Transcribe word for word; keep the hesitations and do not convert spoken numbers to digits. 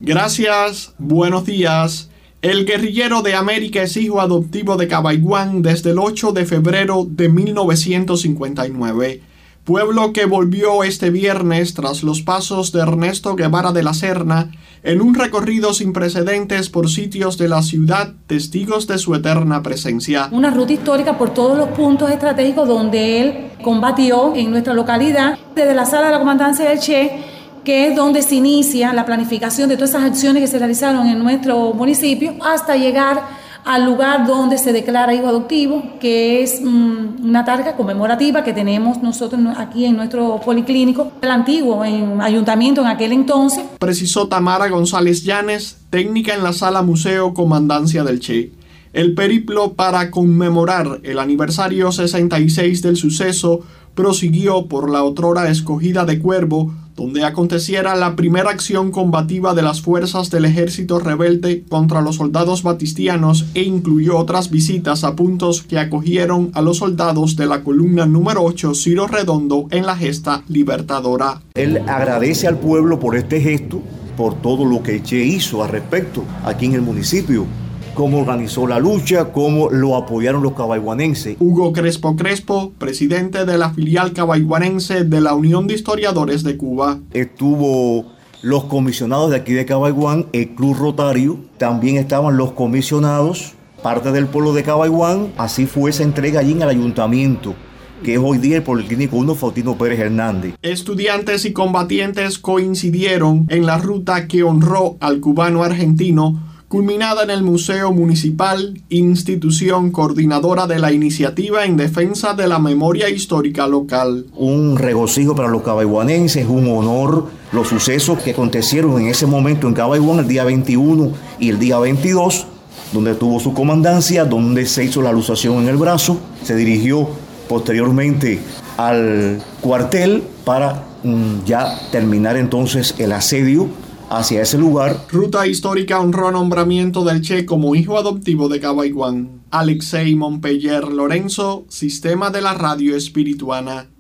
Gracias, buenos días. El guerrillero de América es hijo adoptivo de Cabaiguán desde el ocho de febrero de mil novecientos cincuenta y nueve, pueblo que volvió este viernes tras los pasos de Ernesto Guevara de la Serna en un recorrido sin precedentes por sitios de la ciudad, testigos de su eterna presencia. Una ruta histórica por todos los puntos estratégicos donde él combatió en nuestra localidad, desde la sala de la comandancia del Che, que es donde se inicia la planificación de todas esas acciones que se realizaron en nuestro municipio, hasta llegar al lugar donde se declara hijo adoptivo, que es um, una targa conmemorativa que tenemos nosotros aquí en nuestro policlínico, el antiguo en ayuntamiento en aquel entonces. Precisó Tamara González Llanes, técnica en la sala Museo Comandancia del Che. El periplo para conmemorar el aniversario sesenta y seis del suceso prosiguió por la otrora escogida de Cuervo, donde aconteciera la primera acción combativa de las fuerzas del ejército rebelde contra los soldados batistianos e incluyó otras visitas a puntos que acogieron a los soldados de la columna número ocho Ciro Redondo en la gesta libertadora. Él agradece al pueblo por este gesto, por todo lo que Che hizo al respecto aquí en el municipio, cómo organizó la lucha, cómo lo apoyaron los cabaiguanenses. Hugo Crespo Crespo, presidente de la filial cabaiguanense de la Unión de Historiadores de Cuba. Estuvo los comisionados de aquí de Cabaiguán, el Club Rotario, también estaban los comisionados, parte del pueblo de Cabaiguán. Así fue esa entrega allí en el ayuntamiento, que es hoy día el Policlínico uno Faustino Pérez Hernández. Estudiantes y combatientes coincidieron en la ruta que honró al cubano argentino, culminada en el Museo Municipal, institución coordinadora de la iniciativa en defensa de la memoria histórica local. Un regocijo para los cabaiguanenses, un honor los sucesos que acontecieron en ese momento en Cabaiguán el día veintiuno y el día veintidós, donde tuvo su comandancia, donde se hizo la alusación en el brazo, se dirigió posteriormente al cuartel para mm, ya terminar entonces el asedio hacia ese lugar. Ruta histórica honró nombramiento del Che como hijo adoptivo de Cabaiguán. Alexei Montpeller Lorenzo, Sistema de la Radio Espirituana.